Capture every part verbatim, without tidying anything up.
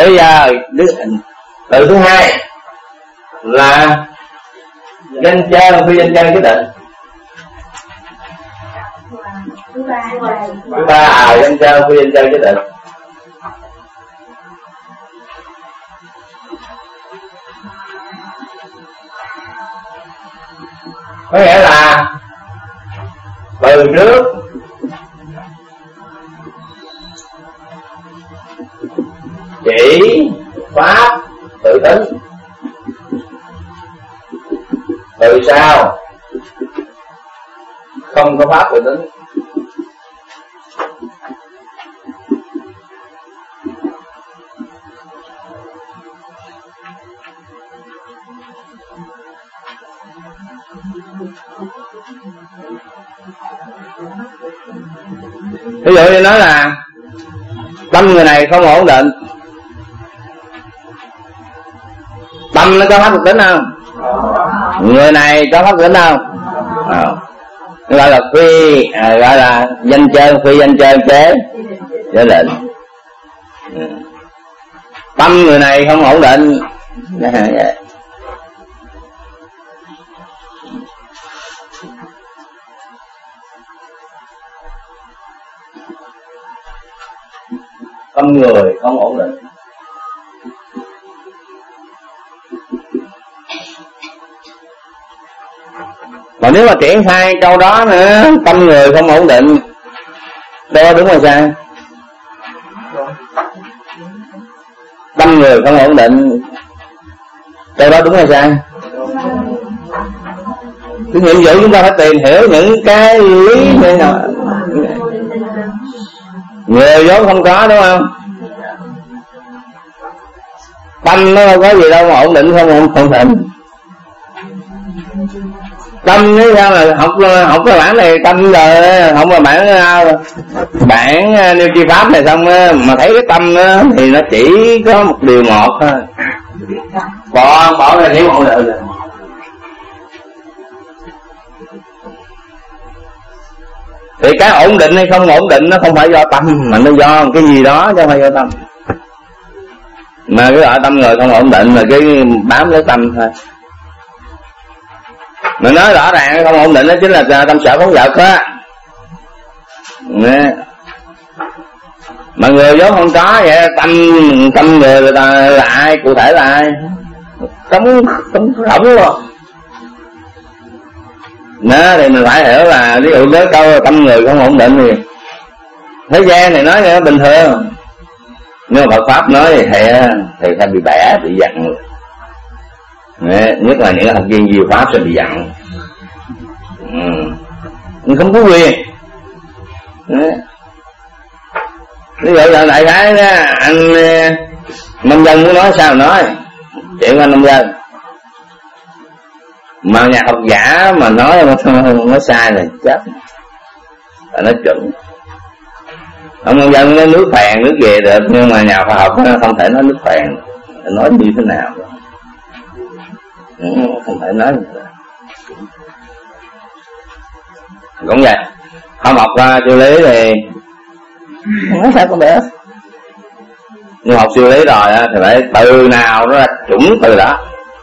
Bây giờ từ thứ hai là danh chân phi danh chân quyết định. Thứ ba à, danh chân phi danh chân quyết định. Có nghĩa là từ trước chỉ pháp tự tính, từ sau không có pháp tự tính. Ví dụ như nói là tâm người này không ổn định, tâm nó có pháp thực tính không? Người này có pháp thực tính không? À, gọi là phi, à, gọi là danh chân phi danh chân chế chế định. Tâm người này không ổn định. Tâm người không ổn định. Mà nếu mà triển khai câu đó nữa, tâm người không ổn định, đó đúng hay sai? Tâm người không ổn định, câu đó đúng hay sai? Cái nhiệm vụ chúng ta phải tìm hiểu những cái lý như nào. Người vốn không có, đúng không? Tâm nó có gì đâu mà ổn định không ổn không định. Tâm nếu sao là học học cái bản này tâm rồi không, mà bản bản nêu chi pháp này xong mà thấy cái tâm đó, thì nó chỉ có một điều một thôi, bỏ bỏ ra hiểu ổn định. Thì cái ổn định hay không ổn định nó không phải do tâm, mà nó do cái gì đó chứ không phải do tâm. Mà cái gọi tâm người không ổn định là cái bám lấy tâm thôi. Mà nói rõ ràng không ổn định đó chính là tâm sở phóng dật á. Mà người vốn không có vậy, tâm tâm người là, là ai, cụ thể là ai? Trống trống rỗng luôn. Đó thì mình phải hiểu là ví dụ nếu câu tâm người không ổn định thì thế gian này nói bình thường, nhưng mà Phật pháp nói thì thì sẽ bị bẻ, bị dặn. Nhất là những học viên nhiều pháp sẽ bị dặn, ừ. Không có quyền. Ví dụ là đại khái anh nông dân muốn nói sao nói chuyện anh nông dân, mà nhà học giả mà nói nó sai là chết, là nó chuẩn. Ông nông dân nói nước phèn nước về được, nhưng mà nhà khoa học không thể nói nước phèn, nói như thế nào không thể nói được. Cũng vậy, không học ra siêu lý thì nói sao cũng được, nhưng học siêu lý rồi thì phải từ nào nó ra chuẩn từ đó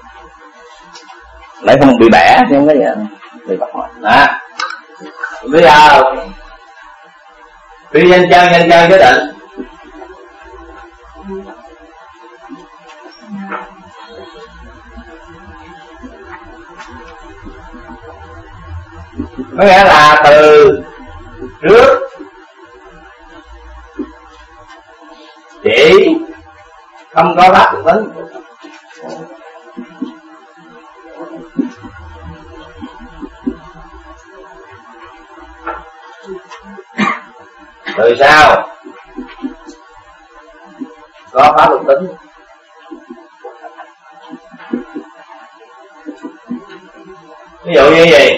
để không bị bẻ chứ không có gì bị bắt hỏi. Đó, bây giờ phi danh chân danh chân quyết định. Có nghĩa là từ trước chỉ không có pháp thực tính, từ sau có pháp thực tính. Ví dụ như gì?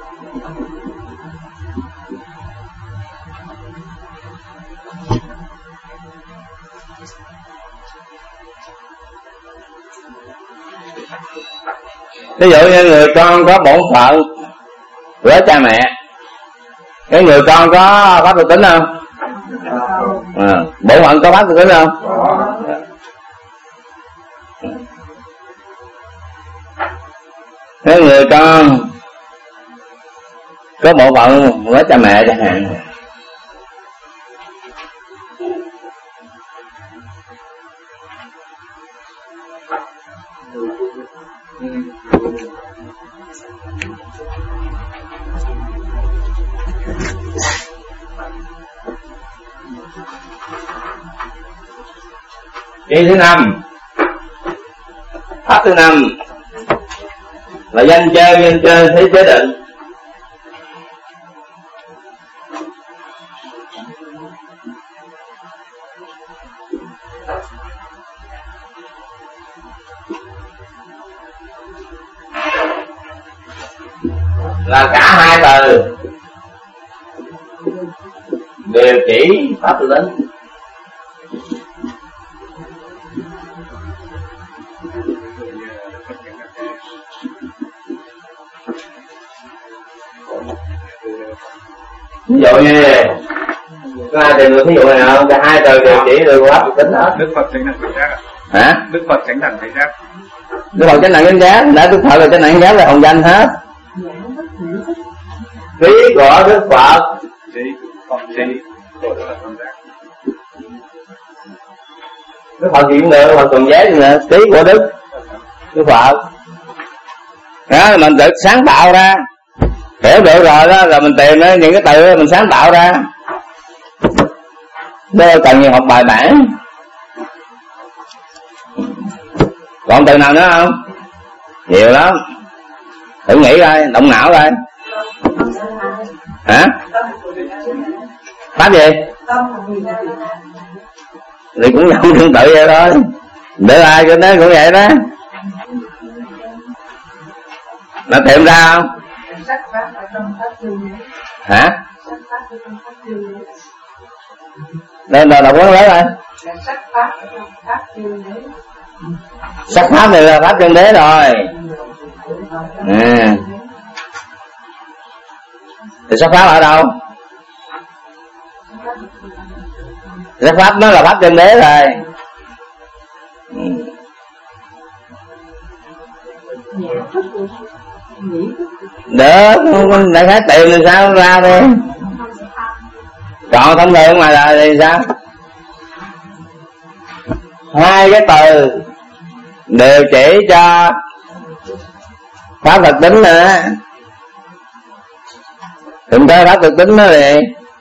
Ví dụ như người con có bổn phận của cha mẹ, cái người con có pháp thực tính không? À, bổn phận có pháp thực tính không? Cái người con có bộ phận của cha mẹ chẳng hạn, Ý thứ năm, pháp thứ năm là danh chơi, danh chơi thế chế định. Là cả hai từ đều chỉ pháp tự tính. Ví dụ như có ai tìm được ví dụ này không? Cả hai từ đều chỉ được pháp tự tính hết. Đức Phật chánh đẳng chánh giác. Hả? Đức Phật chánh đẳng chánh giác. Đức Phật chánh đẳng chánh giác, đã Đức Phật là chánh đẳng chánh giác là hồng danh hết. Trí của Đức Phật, Trí, Phật trí, của Đức Phật chánh giác. Đức Phật gì cũng được, Đức Phật tuần giác gì nữa, trí của Đức Đức Phật. Đó, mình tự sáng tạo ra, hiểu được rồi đó, rồi mình tìm đó, những cái từ đó mình sáng tạo ra. Đó cần nhiều học bài bản. Còn từ nào nữa không? Nhiều lắm. Thử nghĩ coi, động não coi. Hả? Pháp gì? Thì cũng không tương tự vậy thôi. Để ai cho nó cũng vậy đó. Nó tìm ra không? Hả? Đây là đọc quán lớn rồi. Sắc pháp này là pháp chân đế rồi. À. Thì sắc pháp ở đâu? Sắc pháp nó là pháp chân đế rồi. Được, đại khái tìm thì sao ra thôi. Còn thông thường ngoài đời thì sao? Hai cái từ đều chỉ cho pháp thực tính nữa. Đừng tới pháp thực tính nữa đi.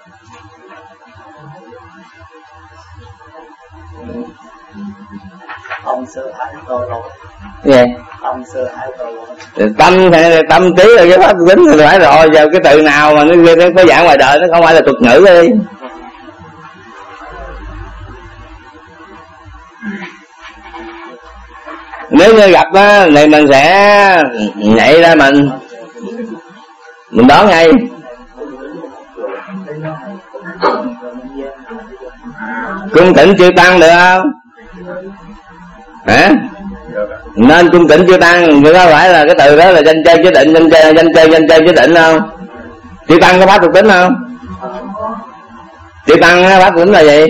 Tâm sơ ái tô lô. Cái gì? Tâm sơ ái tô lô. Tâm hay tâm trí là cái pháp thực tính thì phải rồi. Giờ cái từ nào mà nó, nó có dạng ngoài đời nó không phải là thuật ngữ đi. Nếu như gặp á thì mình sẽ nhảy ra mình mình đoán ngay. Cung tịnh chư tăng được không? Hả? Nên cung tịnh chư tăng, chứ có phải là cái từ đó là danh chơi chế định, danh chơi danh chơi danh chơi chế định không? Chư tăng có pháp thực tính không? Chư tăng pháp thực tính là gì?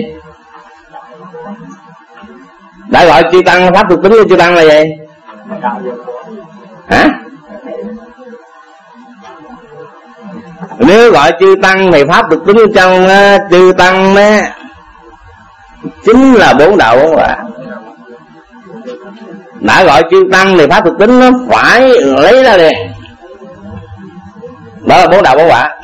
Đã gọi chư tăng pháp thực tính của chư tăng là gì? Hả? Nếu gọi chư tăng thì pháp thực tính trong uh, chư tăng đó chính là bốn đạo bốn quả. Đã gọi chư tăng thì pháp thực tính nó phải lấy ra đi. Đó là bốn đạo bốn quả.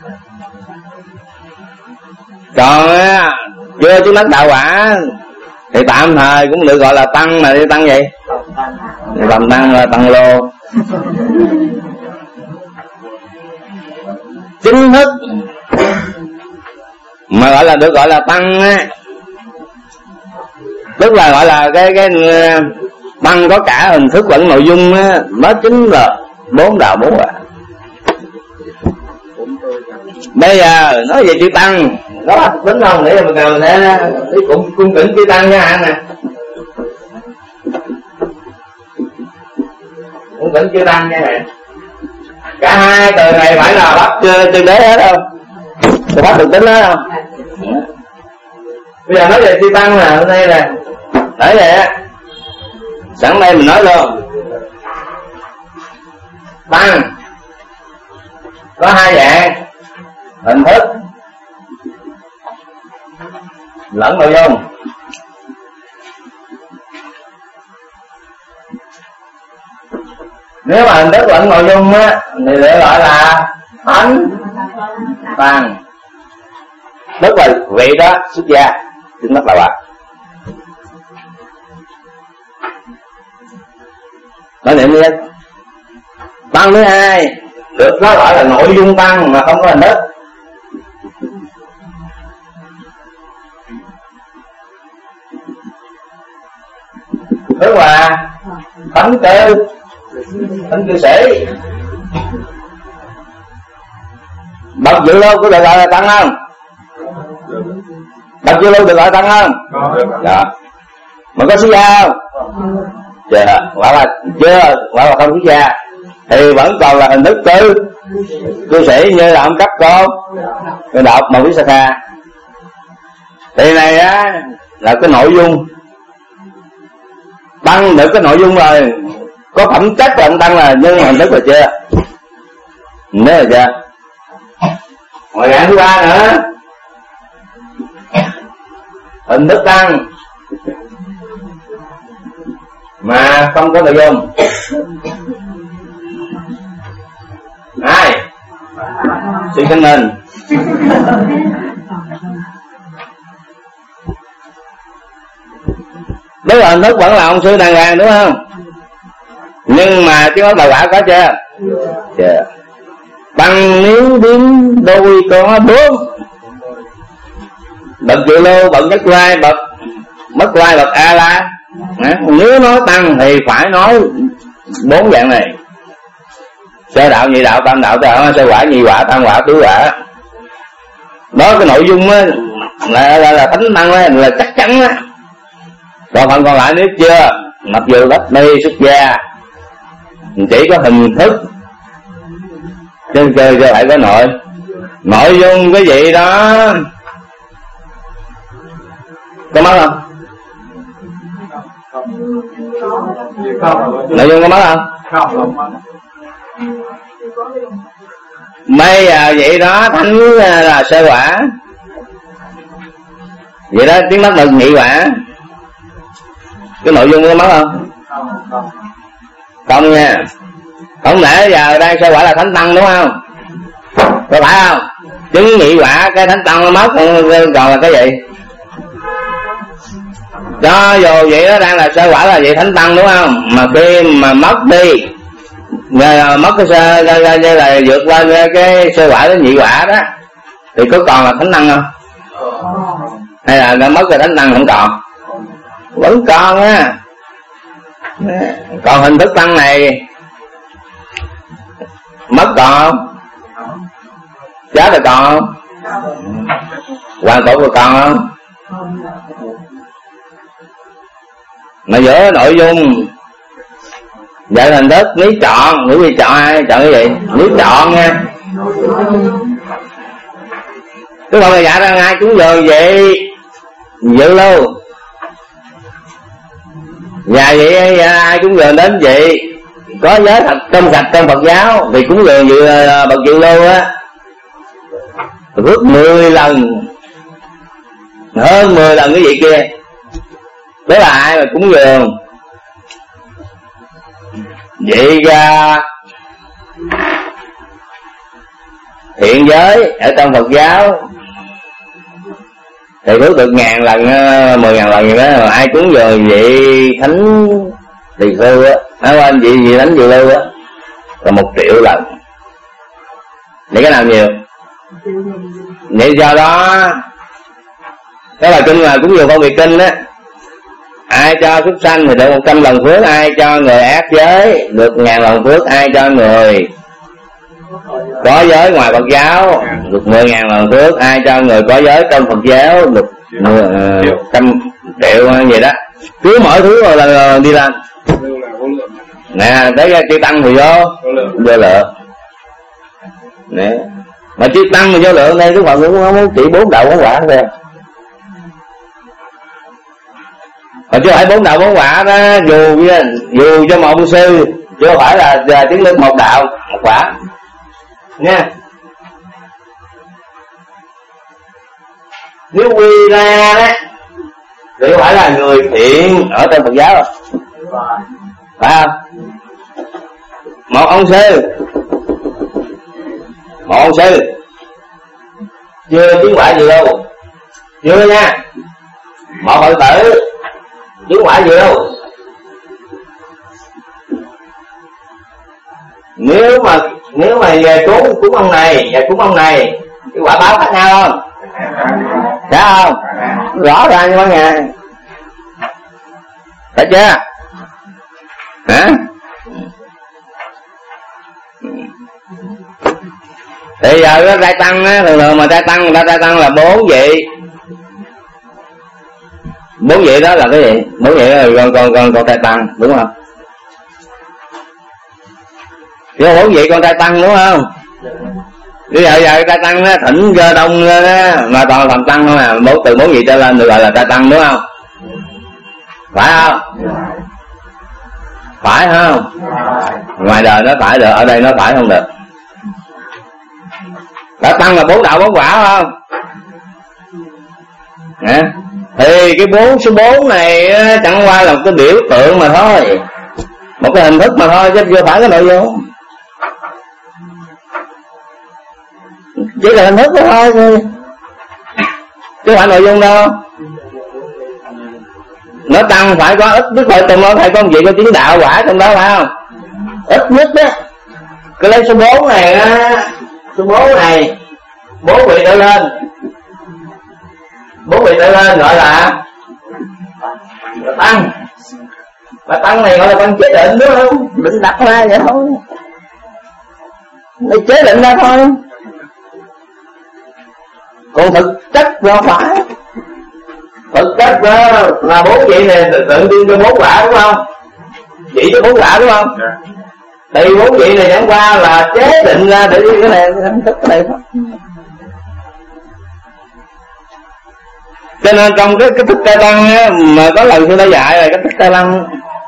Còn uh, chưa chứng đắc đạo quả thì tạm thời cũng được gọi là tăng, mà đi tăng gì? Tầm tăng là tăng lô. Chính thức mà gọi là được gọi là tăng á, tức là gọi là cái cái tăng có cả hình thức lẫn nội dung á, đó chính là bốn đạo bốn quả. Bây giờ nói về chữ tăng đó tính không, để mà cần sẽ cũng cung kính chữ tăng nha anh nè, cung kính chữ tăng nha nè. Cả hai từ này phải là bắt chân đế hết không? Có bắt được tính hết không? Bây giờ nói về chữ tăng nè, hôm nay nè, để vậy á, sẵn đây mình nói luôn. tăng có hai dạng: hình thức lẫn nội dung. Nếu mà hình thức lẫn nội dung á thì để gọi là thánh tăng, tức là vị đó xuất gia chính thức là bà. Nói niệm đi. Tăng thứ hai được nó gọi là nội dung tăng mà không có hình thức. Tức là thánh cư, thánh cư sĩ. Bậc dự lưu có được gọi là tăng không? Bậc dự lưu được gọi là tăng không? Dạ. Mà có xuất gia không? Chưa, quả là chưa, quả là không xuất gia thì vẫn còn là hình thức cư cư sĩ như là ông cấp con người đọc mà biết sa kha. Thì này á là cái nội dung tăng được cái nội dung rồi, có phẩm chất là ông tăng là, nhưng mà hình thức là chưa, nếu là chưa. Ngoài dạng thứ ba nữa, hình thức tăng mà không có nội dung. Hai, suy kinh mình. Nếu là hình thức vẫn là ông sư đàng hoàng đúng không? Nhưng mà chứ có đầu quả có chưa? Chưa. Tăng nếu biến đôi có bốn: bậc dự lưu, bậc nhất lai, bậc mất lai, bậc a la. Nếu nói tăng thì phải nói bốn dạng này: sơ đạo, nhị đạo, tam đạo, đạo sơ quả, nhị quả, tam quả, tứ quả. Đó cái nội dung á là, là, là thánh tăng á, là chắc chắn á. Còn phần còn lại nếu chưa, mặc dù đất ni xuất gia chỉ có hình thức trên chơi cho phải có nội nội dung cái gì đó. Có mất không? Nội dung có mất không? Không. Bây giờ vậy đó thánh là sơ quả, vậy đó tiếng đất được nhị quả. Cái nội dung có mất không? Không nha. Không lẽ giờ đang sơ quả là thánh tăng đúng không? Có phải không? Chứng nhị quả cái thánh tăng nó mất, còn là cái gì? Cho dù vậy đó đang là sơ quả là vậy thánh tăng đúng không? Mà khi mà mất đi, mất cái sơ như là vượt qua cái sơ quả đến nhị quả đó thì có còn là thánh tăng không? Hay là đã mất cái thánh tăng không còn? Vẫn còn á. Còn hình thức tăng này mất còn không? Chết rồi còn không? Hoàn tổ rồi còn không? Mà giữa nội dung vậy hình thức nếu chọn, nếu gì chọn ai chọn cái gì? Nếu chọn nha. Cái con này dạ ra ai cũng giờ vậy dự lưu. Và vậy ai cũng giờ đến vậy có giới thật trong sạch trong Phật giáo thì cũng giờ dự bậc dự lưu á gấp mười lần, hơn mười lần cái gì kia. Đó là ai mà cúng dường. Vậy ra hiện giới ở trong Phật giáo thì phước được ngàn lần, mười ngàn lần gì đó. Mà ai cúng dường vậy thánh tỳ khưu á, nói anh vậy gì thánh dự lưu á là một triệu lần. Vậy cái nào nhiều? Vậy do đó đó là kinh là cúng dường Phong Việt Kinh á, ai cho súc sanh thì được một trăm lần phước, ai cho người ác giới được ngàn lần phước, ai cho người có giới ngoài Phật giáo được mười ngàn lần phước, ai cho người có giới trong Phật giáo được trăm triệu gì đó. Cứ mỗi thứ rồi là đi lên nè, tới cái chữ tăng thì vô vô lượng nè, mà chữ tăng mà vô lượng đây các bạn cũng không chỉ bốn đạo bốn quả thôi. Mà chứ phải bốn đạo bốn quả đó, dù dù cho một ông sư chứ không phải là, là chứng được một đạo. một quả nha. Nếu quy ra đó thì phải là người thiện ở trong Phật giáo rồi, phải không? Một ông sư, một ông sư chưa chứng quả gì đâu, chưa nha. Một Phật tử chứng quả gì đâu. Nếu mà nếu mà về cúng cúng ông này và cúng ông này, cái quả báo khác nhau không? Phải không? Rõ ràng như mọi ngày, phải chưa? Hả? Thì giờ cái trai tăng á, thường thường mà trai tăng người ta trai tăng là bốn vị. Bốn vị đó là cái gì? Bốn vị đó là con con con con trai tăng, đúng không? Có bốn vị con trai tăng đúng không? Bây giờ giờ trai tăng á, thỉnh cơ đông lên á, mà toàn làm tăng không à, bốn từ bốn vị trở lên được gọi là trai tăng đúng không? Phải không? Phải không? Ngoài đời nó phải được, ở đây nó phải không được. Đã tăng là bốn đạo bốn quả không? Hả? Thì cái bốn số bốn này chẳng qua là một cái biểu tượng mà thôi, một cái hình thức mà thôi, chứ chưa phải cái nội dung. Chỉ là hình thức đó thôi, chứ phải nội dung đâu. Nó tăng phải có ít nhất phải trong đó phải có một vị có chứng đạo quả trong đó, phải không? Ít nhất đó. Cái lấy số bốn này á, số bốn này bốn vị trở lên, bốn vị trở lên gọi là tăng. Mà tăng này gọi là tăng chế định đúng không? Định đặt ra vậy thôi, để chế định ra thôi. Còn thực chất nó phải, thực chất đó là bốn vị này tượng trưng cho bốn quả đúng không? Chỉ cho bốn quả đúng không? Thì bốn vị này chẳng qua là chế định ra để đi cái này, cái thức cái này thôi. Cho nên trong cái cái thức Tây Lăng á, mà có lần tôi đã dạy là cái thức Tây Lăng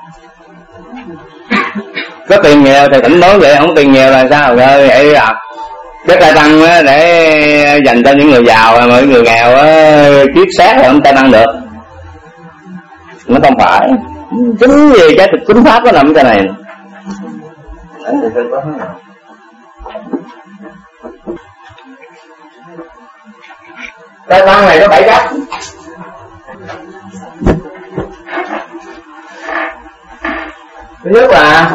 có tiền nghèo thì tỉnh nói vậy, không tiền nghèo là sao rồi vậy à? Cái Tây Tăng á, để dành cho những người giàu mà những người nghèo á, kiết xác thì không Tây Tăng được. Nó không phải. Chính vì cái thực chính pháp nó nằm cái này. Tây Tăng này có bảy cách. Thứ nhất là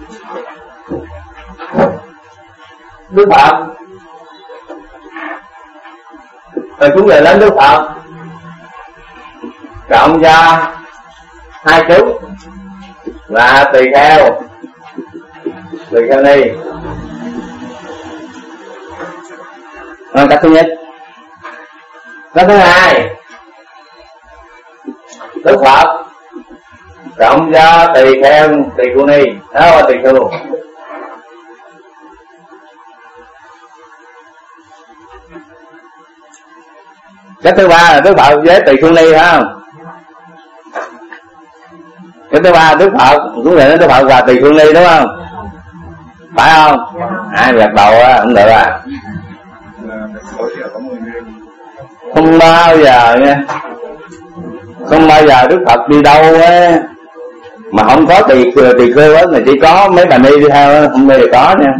Đức Phật, rồi chúng về đến Đức Phật cộng cho hai chúng là tỳ kheo, tỳ kheo ni. Đó, cách thứ nhất. Cách thứ hai, Đức Phật cộng cho tỳ kheo, tỳ kheo ni, đó là tỳ kheo. Cái thứ ba là Đức Phật với tỳ kheo ni, phải không? Cái thứ ba Đức Phật cũng là Đức Phật và tỳ kheo ni đúng không? Phải không? Ai gật đầu á không được à? Không bao giờ nha, không bao giờ Đức Phật đi đâu á mà không có tỳ tỳ kheo á, mà chỉ có mấy bà ni đi theo á, không bao giờ có nha.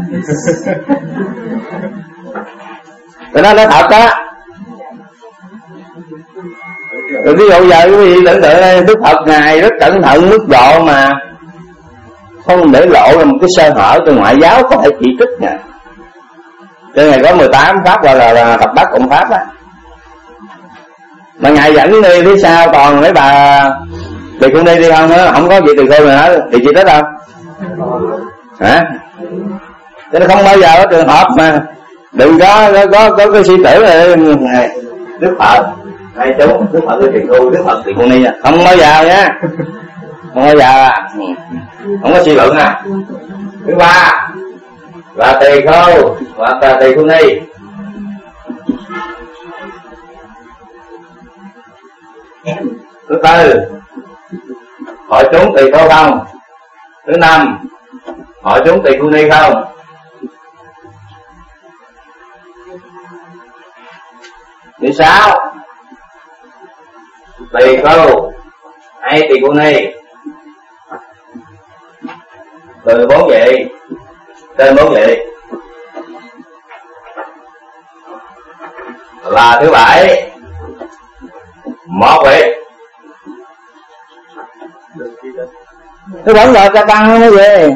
Cho nên nó thật á. Rồi ví dụ giờ quý vị tưởng tượng Đức Phật ngài rất cẩn thận mức độ mà không để lộ ra một cái sơ hở cho ngoại giáo có thể chỉ trích nè. Cho ngài có mười tám pháp gọi là, là thập bát cộng pháp á. Mà ngài dẫn đi phía sau còn mấy bà tỳ kheo ni đi không á, không có gì tỳ kheo này hết thì chỉ trích không? Hả? Cho nên không bao giờ có trường hợp mà đừng có có có, có cái suy tưởng là Đức Phật hai chú, Đức Phật tỳ kheo, Đức Phật tỳ kheo ni, không bao giờ nha, không bao giờ, không có suy luận à. Thứ ba là tỳ kheo hoặc là tỳ kheo ni. Thứ tư, hội chúng tỳ kheo không. Thứ năm, hội chúng tỳ kheo ni không. Thứ sáu, tỳ khưu hay tỳ khưu ni, từ bốn vị trên bốn vị. Là thứ bảy, một vị. Thứ vẫn rồi ca tăng nó gì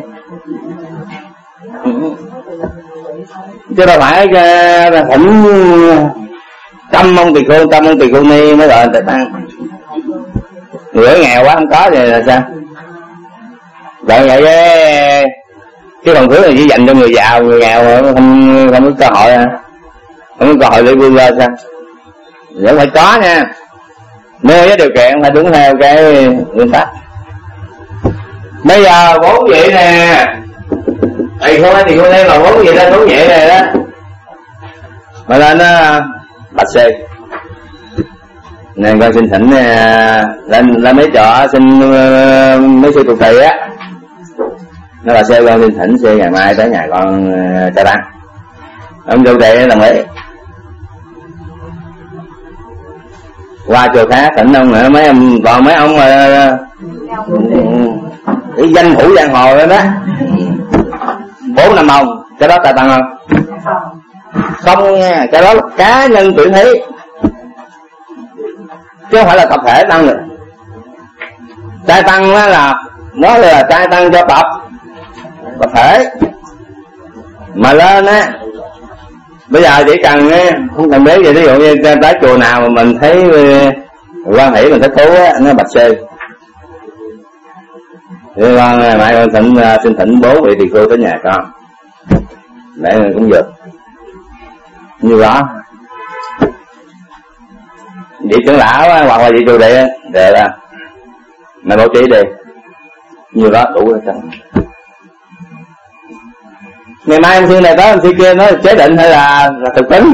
chứ đâu phải thỉnh trăm ông tỳ khưu, trăm ông tỳ khưu ni mới gọi là tăng. Người nghèo quá không có thì là sao? Vậy vậy với cái phần thứ này chỉ dành cho người giàu, người nghèo không không có cơ hội hả? Không có cơ hội để vươn lên sao? Vẫn phải có nha, nếu với điều kiện phải đúng theo cái nguyên tắc. Bây giờ bốn vị nè, thì không phải thì không nên là bốn vị lên bốn vị này đó, mà lên đó bạch sư nên con xin thỉnh lên lên mấy trò xin mấy sư trụ trì á, nó là sư con xin thỉnh sư ngày mai tới nhà con cho tăng. Ông trụ trì đồng ý. Qua chùa khác thỉnh ông nữa, mấy ông còn mấy ông mà cái danh phủ giang hồ đó đó, bốn năm ông, cái đó ta tăng không? Không nha, cái đó là cá nhân tuyển thí chứ không phải là tập thể tăng được. Trai tăng đó là nó là trai tăng cho tập tập thể mà lên á. Bây giờ chỉ cần không cần biết gì, ví dụ như tới chùa nào mà mình thấy quan hệ mình thích thú á, nó bạch sư thì con mai con thỉnh xin thỉnh bố vị tỳ khưu tới nhà con để cũng được như đó. Vị trưởng lão á, hoặc là vị trụ trì để là mày bố trí đi như đó đủ rồi. Ngày mai ông sư này tới ông sư kia nói chế định hay là, là thực tính.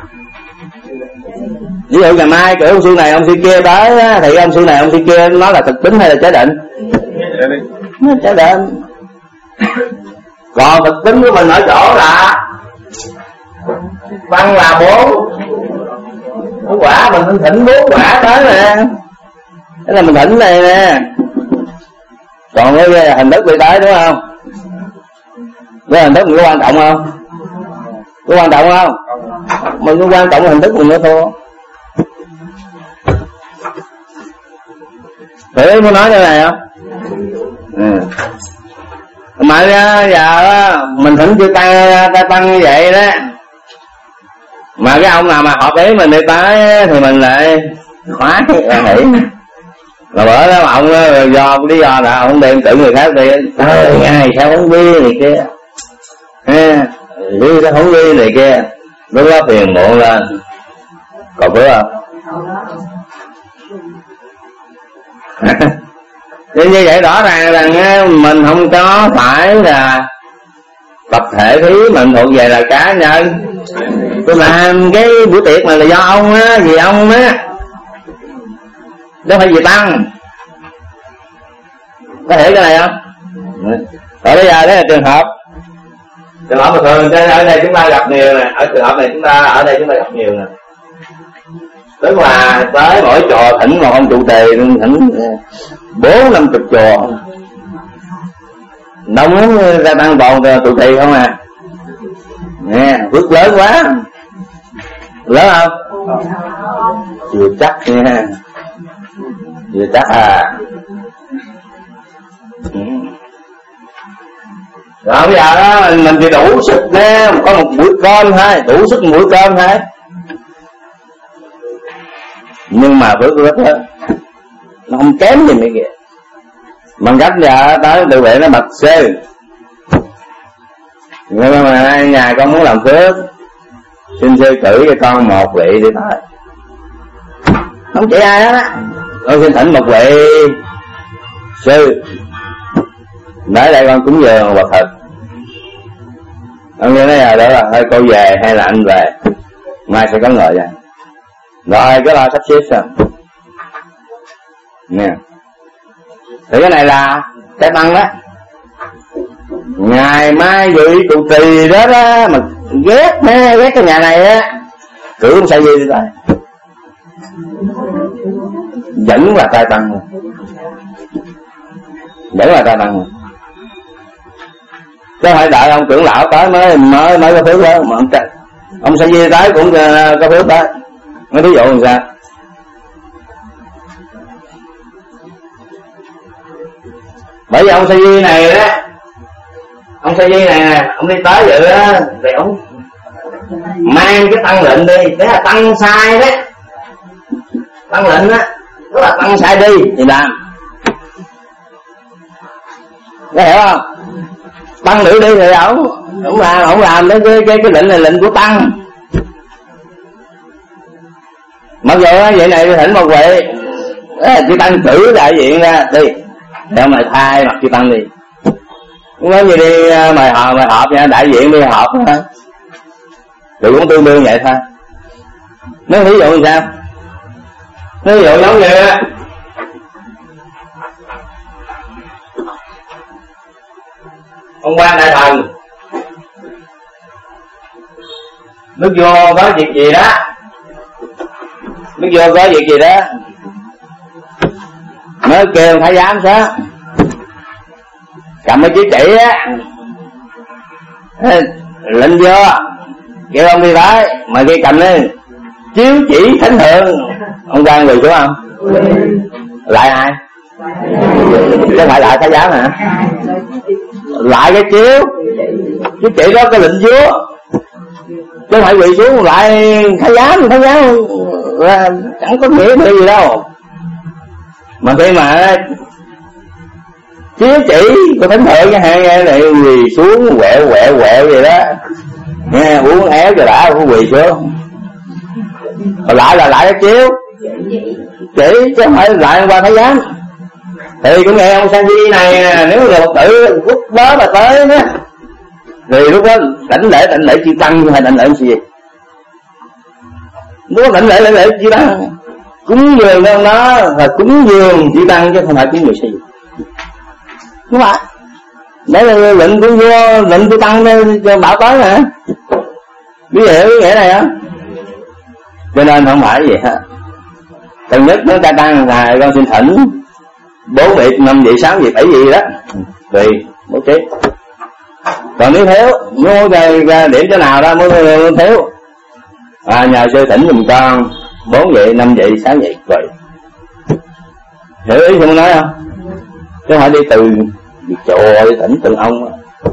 Ví dụ ngày mai cử ông sư này ông sư kia tới thì ông sư này ông sư kia nói là thực tính hay là chế định? Nó chế định. Còn thực tính của mình ở chỗ là văn là bốn bốn quả, mình thỉnh bốn quả tới nè, thế là mình thỉnh này nè. Còn cái hình thức đi tới đúng không? Cái hình thức mình có quan trọng không? Có quan trọng không? Mình có quan trọng hình thức mình nữa thôi. Để muốn nói cái này không? Ừ. Mà giờ mình thỉnh chưa tăng ta tăng như vậy đó, mà cái ông nào mà hợp ý mình đi tới thì mình lại khoái là nghĩ là bữa đó mà ông do lý do là ông đem tự người khác đi tới ngày sao không đi này kia ha, đi sao không đi này kia, lúc đó phiền muộn lên. Còn bữa không? Nên như vậy rõ ràng rằng mình không có phải là tập thể thí, mình thuộc về là cá nhân. Tôi làm cái buổi tiệc mà là do ông á, vì ông á, đâu phải vì tăng. Có hiểu cái này không? Rồi bây giờ đấy là trường hợp trường hợp mà thường ở đây chúng ta gặp nhiều nè, ở trường hợp này chúng ta ở đây chúng ta gặp nhiều nè. Tức là tới mỗi chùa thỉnh một ông trụ trì, thỉnh bốn năm chục chùa, đông lắm ra tăng toàn trụ trì không à. Nè, phước lớn quá, lớn không? Chưa chắc nha, chưa chắc à. Rồi bây giờ đó mình, mình chỉ đủ sức nè, có một buổi cơm thôi, đủ sức một buổi cơm thôi. Nhưng mà phước rất lớn, nó không kém gì mấy kìa. Bằng cách giờ tới tự vệ nó bật sư, nhưng mà nhà con muốn làm phước, xin sư cử cho con một vị đi tới. Không chỉ ai hết á, con xin thỉnh một vị sư để đây con cúng dường vật thực. Ông như nói là đó là thôi cô về hay là anh về, mai sẽ có người vậy. Rồi cái lo sắp xếp xong nè. Thì cái này là cái tăng đó. Ngày mai vị trụ trì đó đó mà ghét ghét cái nhà này á, cử ông sai gì đi tới. vẫn là trai tăng, vẫn là trai tăng, chứ phải đợi ông trưởng lão tới mới mới mới có phước đó. Mà ông ông Sa Di tới cũng có phước tới. Nói ví dụ làm sao? Bởi vì ông Sa Di này đó, ông Sa Di này nè, ông đi tới vậy đó thì ông mang cái tăng lệnh đi, thế là tăng sai đó, tăng lệnh đó, đó là tăng sai đi thì làm, có hiểu không? Tăng nữ đi thì ổng ổng làm ổng làm cái cái cái lệnh này lệnh của tăng. Mặc dù vậy này thỉnh một vị chư tăng cử đại diện ra đi, để mày thay mặt chư tăng đi. Cũng nói như đi mày họp mày họp nha, đại diện đi họp thôi, rồi cũng tương đương vậy thôi. Nói ví dụ như sao? Nói ví dụ giống như ông quan đại thần, nước vua có việc gì đó, nước vua có việc gì đó mới kêu thái giám đó cầm cái chiếc chỉ á, lệnh vua kêu ông đi tới, mà khi cầm lên chiếu chỉ thánh thượng, ông quan quỳ xuống không? Lại ai? Chứ không phải lại thái giám hả? Lại cái chiếu chiếu chỉ đó cái lệnh vua, chứ không phải quỳ xuống lại thái giám. Thái giám là chẳng có nghĩa gì đâu. Mà khi mà chiếu chỉ của thánh thượng cái hai nghe này quỳ xuống quẹo quẹo quẹo vậy đó, nghe uống éo cho đã cũng quỳ xuống. Mà lại là lại cái chiếu chỉ, chứ không phải lại qua thái giám. Thì cũng nghe ông Sa Di này nếu là Phật tử lúc đó mà tới đó, thì lúc đó đảnh lễ đảnh lễ chư tăng hay đảnh lễ gì? Lúc đó đảnh lễ đảnh lễ chư tăng, cúng dường đó nó là cúng dường chư tăng chứ không phải cúng dường gì. Đúng không ạ? Đấy là lệnh của vua, lệnh của tăng cho bảo tới nè. Biết hiểu cái nghĩa này không? Cho nên không phải gì hết. Cần nhất nó ca tăng là con xin thỉnh bốn vị, năm vị, sáu vị, bảy vị đó, tùy bố trí. Còn nếu thiếu, muốn ra điểm chỗ nào đó mới thiếu, à, nhờ sư thỉnh giùm con bốn vị, năm vị, sáu vị, tùy. Hiểu ý tôi nói không? Chứ không phải đi từ chùa đi thỉnh từng ông.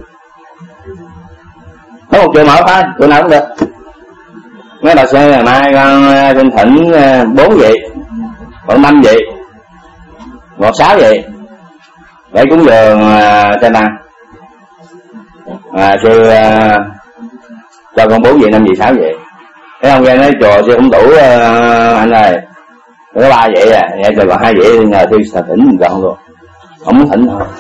Có một chùa mở thôi, chùa nào cũng được. Mấy bà sư ngày mai con xin thỉnh bốn vị, còn năm vị, một sáu vị để cúng dường cho ta. À, sư uh, cho con bốn vị, năm vị, sáu vị. Thấy ông nghe nói chùa sư không đủ uh, anh ơi, có ba vị à, nghe cho còn hai vị nhờ sư thỉnh mình còn luôn, không muốn thỉnh thôi.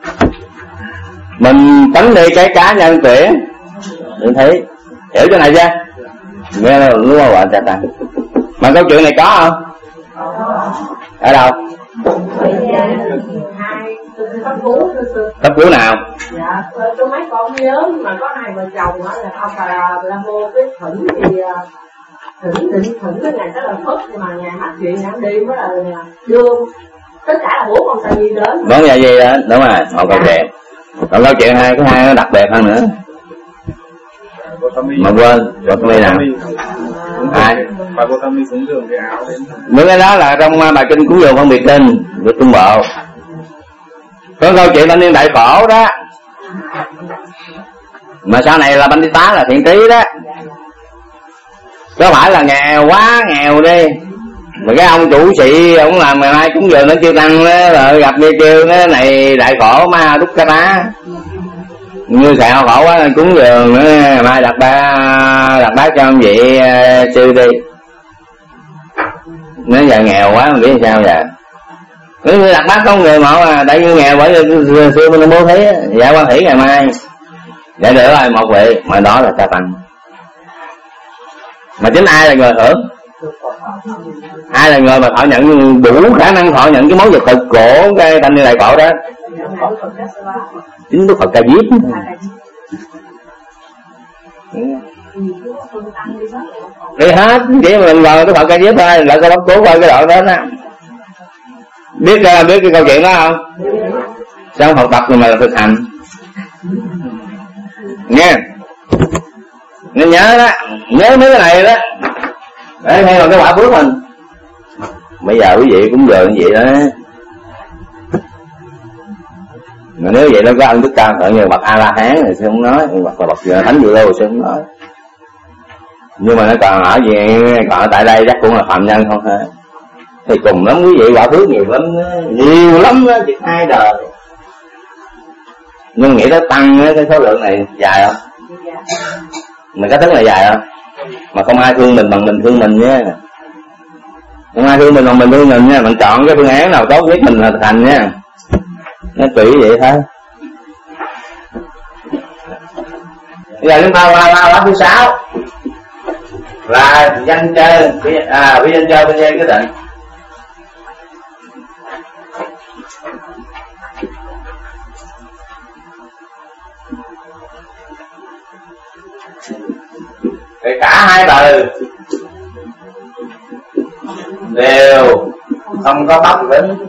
Mình tránh đi cái cá nhân tuyển, đừng thấy, hiểu chỗ này chưa? Nghe là lúc mà bạn ta. Mà câu chuyện này có không? Ở đâu? Cấp cứu nào? Dạ, tôi mấy con nhớ mà có hai vợ chồng đó là ông bà là mua cái thỉnh thì thỉnh định thỉnh cái ngày đó là phất, nhưng mà ngày mắc chuyện hẳn đi mới là đưa tất cả là bốn con Sa Di đến. Bốn nhà gì đó, đúng rồi, một câu chuyện. Còn câu chuyện hai, cái hai nó đặc biệt hơn nữa. Mà quên, rồi tôi nào? Ai? Bà Cô Tâm đi cúng dường cái áo đến. Những cái đó là trong bài kinh cúng dường phân biệt kinh của Trung Bộ. Có câu chuyện thanh niên đại khổ đó, mà sau này là Banh Đi Tá là thiện trí đó. Có phải là nghèo quá nghèo đi, mà cái ông chủ sĩ ông làm ngày mai cúng dường nó chưa tăng đó, rồi gặp như kêu cái này đại khổ ma đúc cá tá, như xạo khổ quá cúng dường nữa, ngày mai đặt ba đặt bát cho ông vị uh, sư đi. Nếu giờ nghèo quá không biết sao giờ. Nếu như đặt bát có người mộ à, tại như nghèo bởi vì xưa mình bố thí, dạ quan thủy ngày mai để được rồi một vị, mà đó là sa tăng. Mà chính ai là người hưởng? Ai là người mà thọ nhận đủ khả năng thọ nhận cái món vật thực của cái thanh niên đại khổ đó? Chính Đức Phật Ca Diếp. đi hết, chỉ mình vào cái Phật Ca Diếp thôi, lại có bắt cứu thôi cái đoạn đó đó. Biết biết cái câu chuyện đó không? Sao học tập nhưng mà là thực hành nghe, nên nhớ đó, nhớ mấy cái này đó để hay là cái quả phước mình. Bây giờ quý vị cũng giờ như vậy đó, mà nếu vậy nó có ân đức cao tự như bậc A La Hán thì sẽ không nói, hoặc là bậc Thánh Dự Đô thì sẽ không nói. Nhưng mà nó còn ở gì, còn ở tại đây chắc cũng là phạm nhân không ha. Thì cùng lắm quý vị quả phước nhiều lắm, nhiều lắm đó, chỉ hai đời. Nhưng nghĩ tới tăng cái số lượng này dài không? Mình có thức là dài không? Mà không ai thương mình bằng mình thương mình nhé. Không ai thương mình bằng mình thương mình nha. Mình chọn cái phương án nào tốt nhất mình là thành nha. Nó tùy vậy thôi. Bây giờ chúng ta qua qua lá thứ sáu là danh chơi, à với danh chơi bên dây cái định. Thì cả hai từ đều không có pháp tính.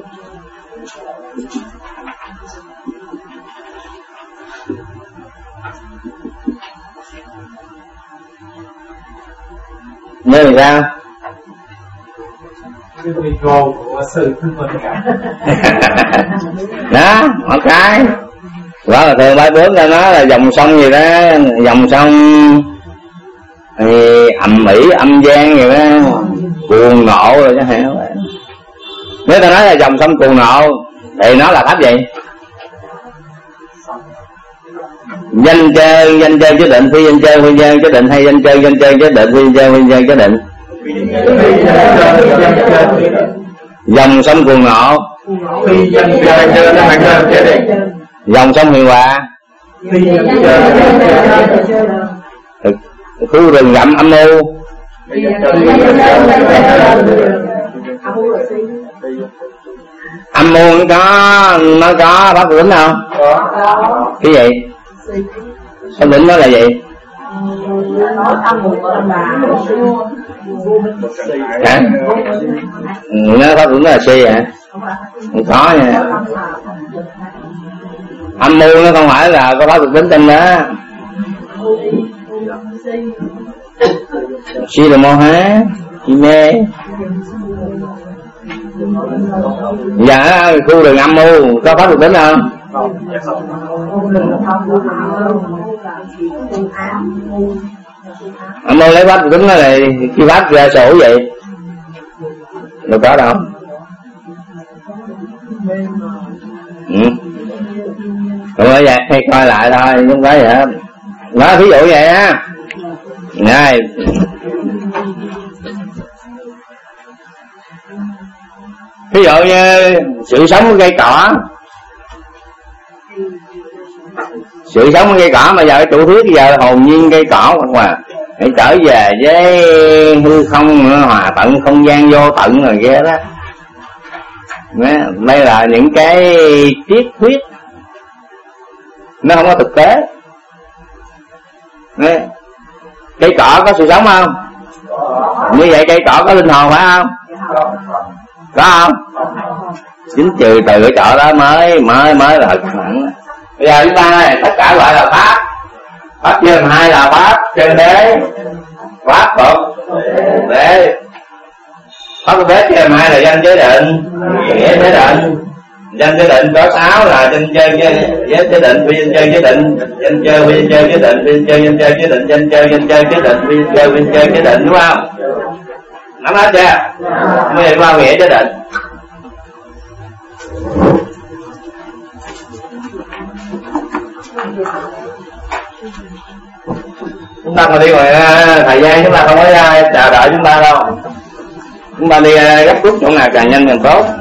Như vậy sao? Cái video của sư Thích Minh cả. Đó, một cái đó là thường ba tướng ta nói là dòng sông gì đó, dòng sông thì ầm ĩ âm gian gì đó, cuồng nộ rồi chứ hả. Nếu ta nói là dòng sông cuồng nộ thì nó là pháp gì? Danh chơi, danh chơi chế định, phi danh chơi, phi danh chế định, hay danh chơi, danh chơi chế định, phi danh chơi, phi danh chế định. Dòng sông cuồng nộ, Phi danh chơi chế định. dòng sông hiền hòa, khu rừng rậm âm mưu, âm mưu nó có nó có pháp tính không? Cái gì? Pháp tính đó là gì? Hả? Nó pháp tính đó là si hả? Không có nha. Âm mưu nó không phải là có pháp tính trên đó. Si là mô há, si mê. Dạ, khu rừng âm mưu có pháp tính không? Âm mưu lấy pháp tính nó là khi pháp ra sổ vậy. Đâu có đâu. Ừ. Không có vậy, hay coi lại thôi, không có vậy hết. Nói ví dụ vậy á. Này. Ví dụ như sự sống của cây cỏ. Sự sống của cây cỏ mà giờ cái chủ thuyết giờ hồn nhiên cây cỏ hoặc là hãy trở về với hư không hòa tận không gian vô tận rồi ghê đó. Đây là những cái triết thuyết nó không có thực tế. Đấy. Cây cỏ có sự sống không? Như vậy cây cỏ có linh hồn phải không? Có không? Chính trừ từ cái cỏ đó mới mới mới là hẳn. Bây giờ chúng ta này tất cả gọi là pháp. Pháp trên hai là pháp trên đế, pháp Phật để pháp đế trên hai là danh chế định, nghĩa chế định. Danh chế định có sáu là danh chơi với chế định, phi danh chơi chế định, danh chơi phi danh chơi chế định, phi danh chơi danh chơi chế định, danh chơi danh chơi chế định, phi danh chơi phi danh chơi chế định, đúng không? Nắm hết chưa? Mới hiểu bao nghĩa chế định. Chúng ta mà đi ngoài thời gian chúng ta không có ra chờ đợi chúng ta đâu. Chúng ta đi gấp rút chỗ nào càng nhanh càng tốt.